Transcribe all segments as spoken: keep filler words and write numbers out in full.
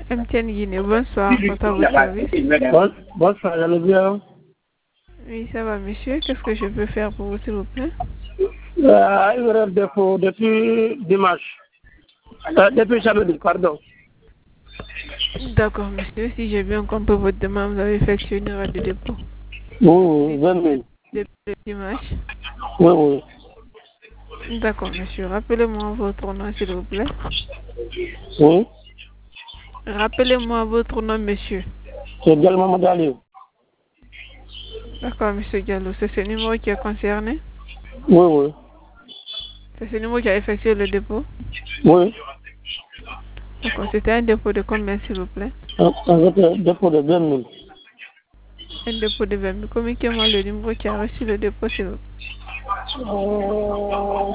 M T N Guinée, bonsoir, c'est à votre service. Bon, bonsoir, j'allais bien. Oui, ça va, monsieur. Qu'est-ce que je peux faire pour vous, s'il vous plaît? Euh, il y aurait des dépôt depuis dimanche. Euh, depuis samedi, pardon. D'accord, monsieur. Si j'ai bien compris votre demande, vous avez effectué une erreur de dépôt. Oui, vingt mille. Depuis le dimanche. Oui, oui. D'accord, monsieur. Rappelez-moi votre nom, s'il vous plaît. Oui. Rappelez-moi votre nom, monsieur. C'est Diallo Madali. D'accord, monsieur Diallo. C'est ce numéro qui est concerné? Oui, oui. C'est ce numéro qui a effectué le dépôt? Oui. D'accord. C'était un dépôt de combien, s'il vous plaît? Un, un dépôt de vingt mille. Un dépôt de vingt mille. Communiquez-moi le numéro qui a reçu le dépôt, s'il vous plaît. Euh...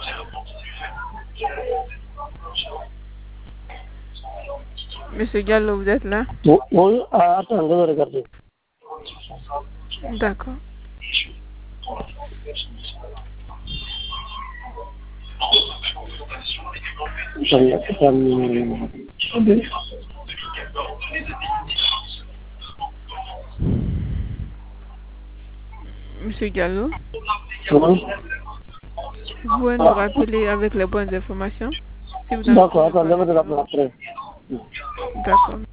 Monsieur Diallo, vous êtes là? Oui, oui. Ah, attends, je vais regarder. D'accord. Monsieur Diallo, Oui. vous pouvez nous rappeler avec les bonnes informations? Si vous D'accord, n'avez attends, pas je vais le te rappeler numéro. après. D'accord.